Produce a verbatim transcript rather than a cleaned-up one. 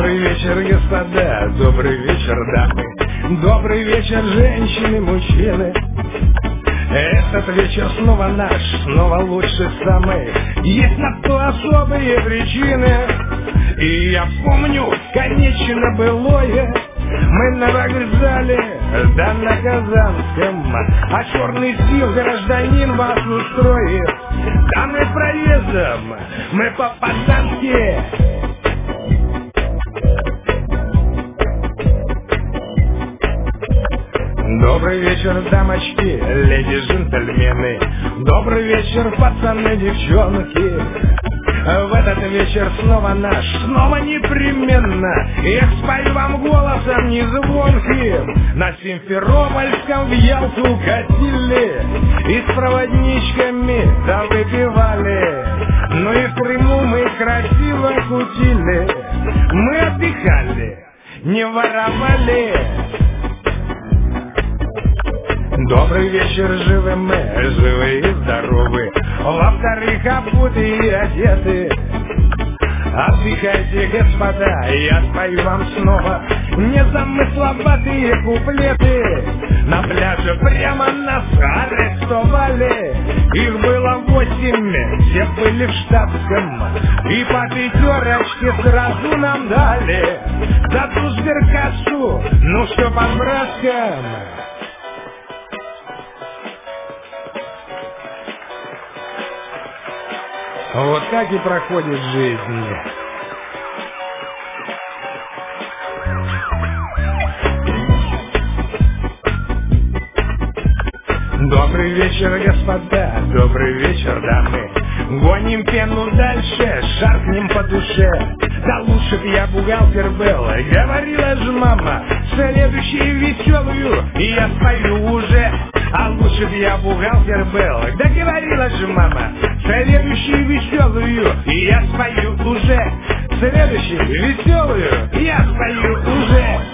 Добрый вечер, господа, добрый вечер, дамы, добрый вечер, женщины, мужчины. Этот вечер снова наш, снова лучше самый. Есть на то особые причины. И я помню, конечно, былое. Мы на вокзале, да на Казанском, а черный сил гражданин вас устроит. Да мы проездом, мы по-пацански. Добрый вечер, дамочки, леди, джентльмены. Добрый вечер, пацаны, девчонки. В этот вечер снова наш, снова непременно. Я спою вам голосом незвонким. На Симферопольском в Ялту катили и с проводничками да выпивали. Ну и в Крыму мы красиво кутили. Мы отдыхали, не воровали. Добрый вечер, живы мы, живы и здоровы. Во-вторых, обуты и одеты. Отдыхайте, господа, я спою вам снова незамысловатые куплеты. На пляже прямо нас арестовали. Их было восемь, все были в штатском. И по пятерочке сразу нам дали. За ту сберкассу, ну что по браскам. Вот так и проходит жизнь. Добрый вечер, господа, добрый вечер, дамы. Гоним пену дальше, шаркнем по душе. Да лучше б я бухгалтер был, говорила же мама. Следующую веселую я спою уже. А лучше б я бухгалтер был, да говорила же мама. Следующую веселую я спою уже. Следующую веселую я спою уже.